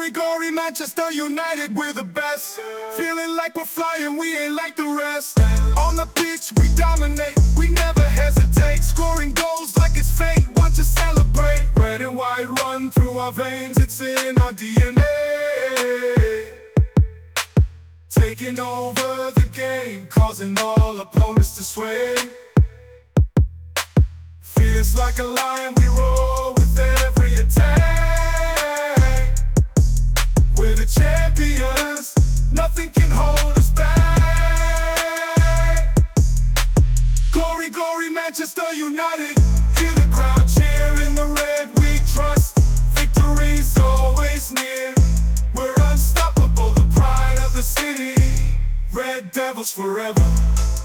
Glory, glory, Manchester United, we're the best. Feeling like we're flying, we ain't like the rest. On the pitch, we dominate, we never hesitate. Scoring goals like it's fate, want to celebrate. Red and white run through our veins, it's in our DNA. Taking over the game, causing all opponents to sway. Fierce like a lion, we roar with every attack. We're the champions, nothing can hold us back. Glory, glory, Manchester United. Hear the crowd cheer in the red, we trust. Victory's always near. We're unstoppable, the pride of the city. Red Devils forever.